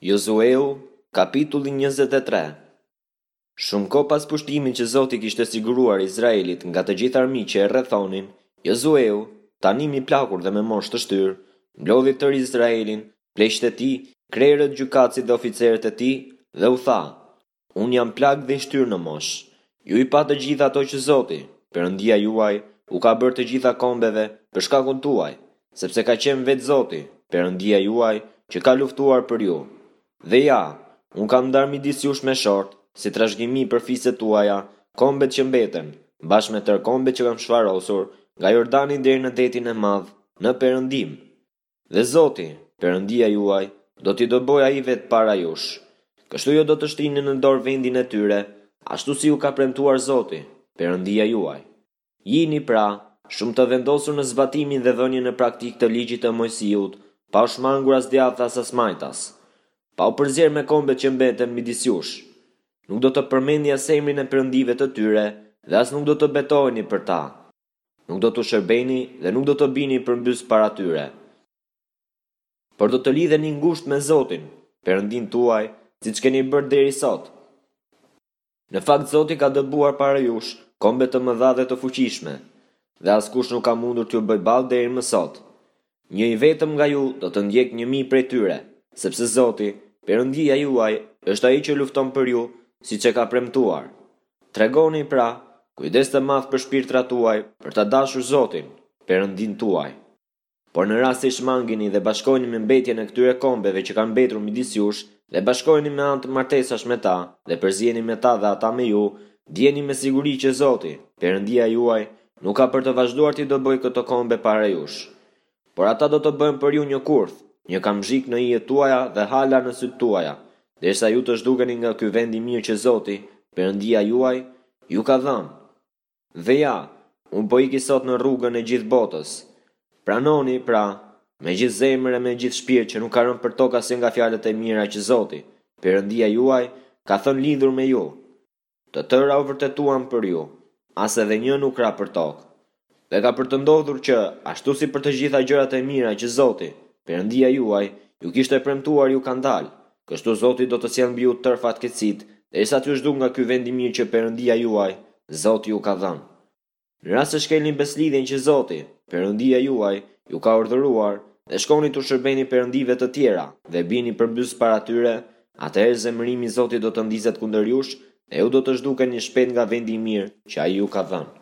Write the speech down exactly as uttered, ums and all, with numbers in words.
Josueu, kapitulli njëzet e tre. Shumë kohë pas pushtimit që Zoti kishte siguruar Izraelit nga të gjithë armiqtë që e rrethonin, Josueu, tani i plakur dhe me moshë të shtyrë, mblodhi tërë Izraelin, pleqtë e tij, krerët, gjykatësit dhe oficerët e tij, dhe u tha: Unë jam plag dhe i shtyrë në moshë. Ju i pa të gjitha ato që Zoti, Perëndia juaj, u ka bërë të gjitha kombeve për shkakun tuaj, sepse ka qenë vetë Zoti, Perëndia juaj, që ka luftuar për ju. Dhe ja, unë kam ndarë midis jush me short, si trashëgimi për fiset tuaja, kombet që mbeten, bashkë me tërë kombet që kam shfarosur, nga Jordani deri në detin e madh, në perëndim. Dhe Zoti, Perëndia juaj, do t'i doboj ai vetë para jush. Kështu jo do të shtrini në dorë vendin e tyre, ashtu si ju ka premtuar Zoti, Perëndia juaj. Jini pra, shumë të vendosur në zbatimin dhe dhënien në praktikë të ligjit të Mojsiut, pa u shmangur as djathtas as majtas, pa u përzier me kombet që mbeten midis jush. Nuk do të përmendni as emrin e perëndive të tyre, dhe as nuk do të betoheni për ta. Nuk do të shërbeni dhe nuk do të bini përmbys para tyre. Por do të lidheni ngushtë me Zotin, Perëndin tuaj, siç keni bërë deri sot. Në fakt Zoti ka dëbuar para jush kombe të mëdha dhe të fuqishme, dhe askush nuk ka mundur t'ju bëj ballë deri më sot. Një i vetëm nga ju do të ndjek një mijë prej tyre, sepse Zoti, Perëndia juaj, është ai që lufton për ju, siç e ka premtuar. Tregoni pra, kujdes të madh për shpirtrat tuaj, për ta dashur Zotin, Perëndin tuaj. Por në rast se i shmangini dhe bashkoheni me mbetjen e këtyre kombeve që kanë mbetur midis jush, dhe bashkoheni me anë të martesash me ta, dhe përziheni me ta dhe ata me ju, dijeni me siguri që Zoti, Perëndia juaj, nuk ka për të vazhduar t'i doboj këto kombe para jush. Por ata do të bëjnë për ju një kurth, një kamzhik në hijet tuaja dhe hala në sytë tuaja, derisa ju të zhdukeni nga ky vend i mirë që Zoti, Perëndia juaj, ju ka dhënë. Dhe ja, unë po iki sot në rrugën e gjithë botës. Pranoni, pra, me gjithë zemër e me gjithë shpirt që nuk ka rënë për tokë asnjë nga fjalët e mira që Zoti, Perëndia juaj, ka thënë lidhur me ju. Të tëra u vërtetuan për ju, as edhe një nuk ra për tokë. Dhe ka për të ndodhur që, ashtu si për të gjitha gjërat e mira që Zoti, Perëndia juaj, ju kishte premtuar ju ka ndalë, kështu Zoti do të sjellë mbi ju tërë fatkeqësitë, derisa t'ju zhduk nga ky vend i mirë që Perëndia juaj, Zoti ju ka dhënë. Në rast se shkelni beslidhjen që Zoti, Perëndia juaj, ju ka urdhëruar, dhe shkoni t'u shërbeni perëndive të tjera, dhe bini përmbys para tyre, atëherë zemërimi i Zotit do të ndizet kundër jush, dhe ju do të zhdukeni shpejt nga vendi i mirë që ai ju ka dhënë.